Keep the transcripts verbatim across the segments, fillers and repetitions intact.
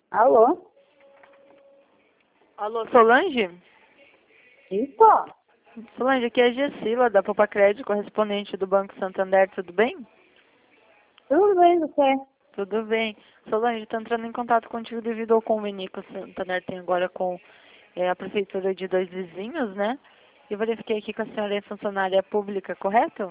Alô? Alô, Solange? Isso? Solange, aqui é a Gessila, da Popa Crédito, correspondente do Banco Santander, tudo bem? Tudo bem, você? Tudo bem. Solange, estou entrando em contato contigo devido ao convênio que o Santander tem agora com é, a Prefeitura de Dois Vizinhos, né? E eu verifiquei aqui que a senhora é funcionária pública, correto?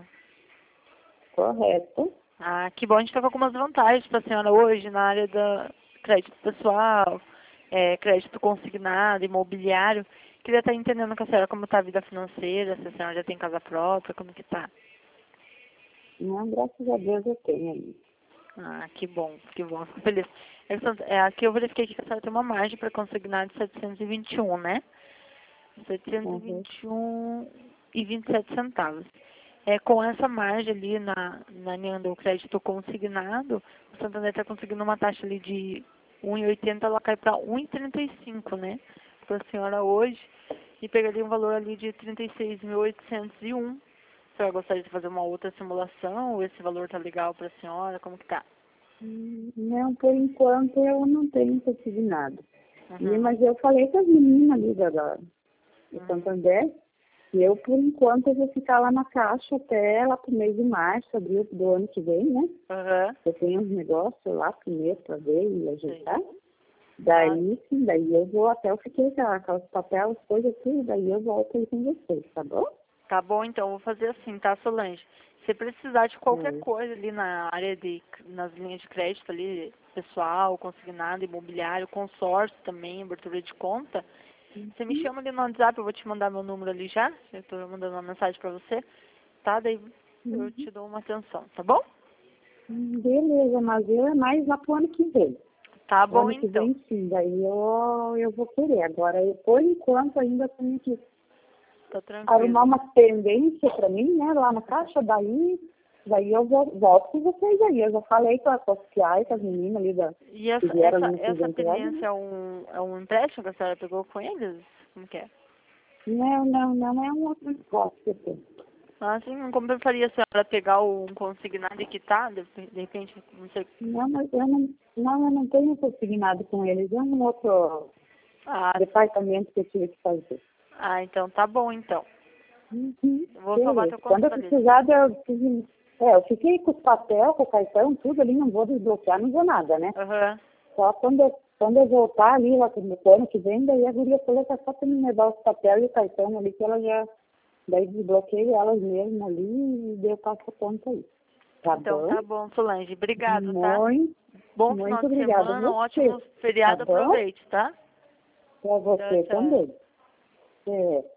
Correto. Ah, que bom. A gente está com algumas vantagens para a senhora hoje na área da crédito pessoal, é, crédito consignado, imobiliário. Queria estar entendendo com a senhora como está a vida financeira, se a senhora já tem casa própria, como que está. Não, graças a Deus eu tenho aí. Ah, que bom, que bom, fico feliz. É, só- é, aqui eu verifiquei que a senhora tem uma margem para consignar de setecentos e vinte e um, né? setecentos e Uhum. vinte e um e vinte e sete centavos. É, com essa margem ali na, na linha do crédito consignado, o Santander está conseguindo uma taxa ali de um vírgula oitenta, ela cai para um vírgula trinta e cinco, né? Para a senhora hoje, e pegaria um valor ali de trinta e seis mil oitocentos e um. A senhora gostaria de fazer uma outra simulação, ou esse valor tá legal para a senhora, como que tá? Hum, Não, por enquanto eu não tenho consignado. E, Uhum. mas eu falei com as meninas ali da, da, do Uhum. Santander que eu, por enquanto, eu vou ficar lá na caixa até lá pro mês de março, abril do ano que vem, né? Uhum. Eu tenho uns negócios lá primeiro para ver e ajeitar. Sim. Daí, sim, daí eu vou até eu fiquei com aquelas papéis, as coisas tudo, daí eu volto aí com vocês, tá bom? Tá bom, então, vou fazer assim, tá, Solange? Se precisar de qualquer Hum. coisa ali na área de, nas linhas de crédito ali, pessoal, consignado, imobiliário, consórcio também, abertura de conta, você me chama ali no WhatsApp, eu vou te mandar meu número ali já, eu tô mandando uma mensagem pra você, tá? Daí eu Uhum. te dou uma atenção, tá bom? Hum, Beleza, mas eu é mais lá pro ano que vem. Tá O bom, ano que então. vem sim, daí eu, eu vou querer. Agora, eu, por enquanto, ainda tenho que Tá arrumar tranquilo. uma pendência para mim, né, lá na caixa, daí, daí eu vou, volto com vocês aí. Eu já falei com as sociais, com as meninas ali da, E que essa, vieram ali essa, no essa presenteário, pendência né? é um, é um empréstimo que a senhora pegou com eles? Como que é? Não, não, não é um outro negócio que eu tenho. Mas assim, não compensaria a senhora pegar um consignado e quitar, de, de repente, não sei. Não, mas eu não, não, eu não tenho consignado com eles, é um outro Ah, departamento que eu tive que fazer. ah, então tá bom, então. Uhum, Eu vou salvar beleza. teu Quando eu contato ali. precisar, eu, fiz- é, eu fiquei com os papéis, com o cartão, tudo ali, não vou desbloquear, não vou nada, né? Aham. Só quando eu, quando eu voltar ali, lá no ano que vem, daí a guria falou que é só para me levar os papéis e o cartão ali, que ela já, daí desbloqueei elas mesmo ali e deu passo a conta aí. Tá Então bom? tá bom, Solange. Obrigado, tá? Muito, Bom final muito de obrigada a semana, um você, ótimo tá feriado, bom? aproveite, tá? Para Tchau, você tchau. também. É.